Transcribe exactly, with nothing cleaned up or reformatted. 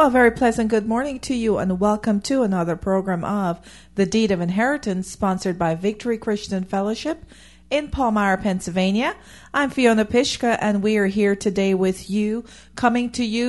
Well, very pleasant good morning to you, and welcome to another program of The Deed of Inheritance, sponsored by Victory Christian Fellowship in Palmyra, Pennsylvania. I'm Fiona Pishka, and we are here today with you, coming to you